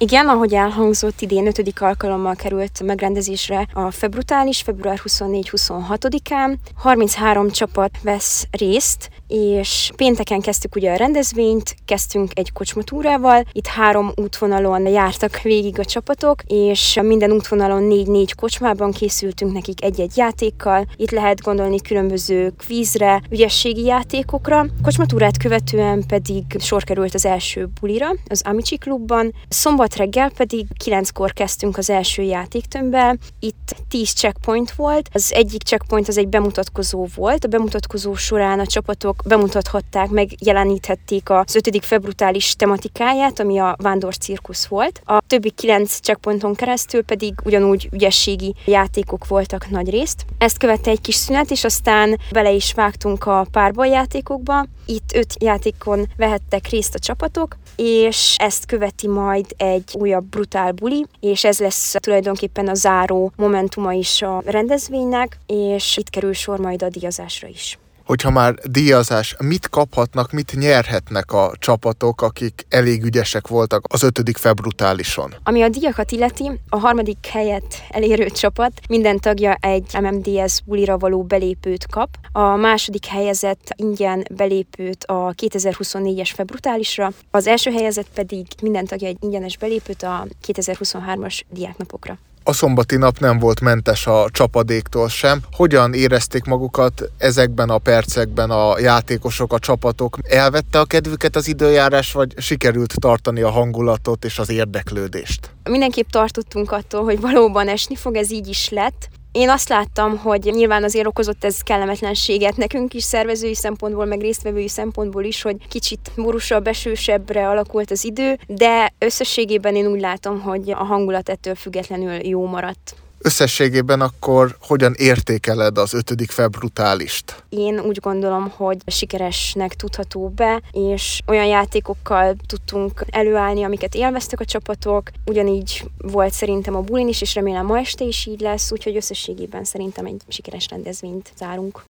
Igen, ahogy elhangzott, idén 5. alkalommal került megrendezésre a Februtális, február 24-26-án. 33 csapat vesz részt, és pénteken kezdtük ugye a rendezvényt, kezdtünk egy kocsmatúrával. Itt 3 útvonalon jártak végig a csapatok, és minden útvonalon 4-4 kocsmában készültünk nekik egy-egy játékkal. Itt lehet gondolni különböző kvízre, ügyességi játékokra. Kocsmatúrát követően pedig sor került az első bulira, az Amici klubban. Szombat reggel pedig 9-kor kezdtünk az első játéktömbbel. Itt 10 checkpoint volt. Az egyik checkpoint az egy bemutatkozó volt. A bemutatkozó során a csapatok bemutathatták, megjeleníthették az 5. februtális tematikáját, ami a vándorcirkusz volt. A többi 9 checkpointon keresztül pedig ugyanúgy ügyességi játékok voltak nagyrészt. Ezt követte egy kis szünet, és aztán bele is vágtunk a párbajjátékokba. Itt 5 játékon vehettek részt a csapatok, és ezt követi majd egy újabb brutál buli, és ez lesz tulajdonképpen a záró momentuma is a rendezvénynek, és itt kerül sor majd a díjazásra is. Hogyha már díjazás, mit kaphatnak, mit nyerhetnek a csapatok, akik elég ügyesek voltak az 5. februtálison? Ami a díjakat illeti, a 3. helyet elérő csapat minden tagja egy MMDS bulira való belépőt kap. A 2. helyezett ingyen belépőt a 2024-es februtálisra, az első helyezett pedig minden tagja egy ingyenes belépőt a 2023-as diáknapokra. A szombati nap nem volt mentes a csapadéktól sem. Hogyan érezték magukat ezekben a percekben a játékosok, a csapatok? Elvette a kedvüket az időjárás, vagy sikerült tartani a hangulatot és az érdeklődést? Mindenképp tartottunk attól, hogy valóban esni fog, ez így is lett. Én azt láttam, hogy nyilván azért okozott ez kellemetlenséget nekünk is, szervezői szempontból, meg résztvevői szempontból is, hogy kicsit borúsabb, esősebbre alakult az idő, de összességében én úgy látom, hogy a hangulat ettől függetlenül jó maradt. Összességében akkor hogyan értékeled az 5. februtálist? Én úgy gondolom, hogy sikeresnek tudható be, és olyan játékokkal tudtunk előállni, amiket élveztek a csapatok. Ugyanígy volt szerintem a bulin is, és remélem ma este is így lesz, úgyhogy összességében szerintem egy sikeres rendezvényt zárunk.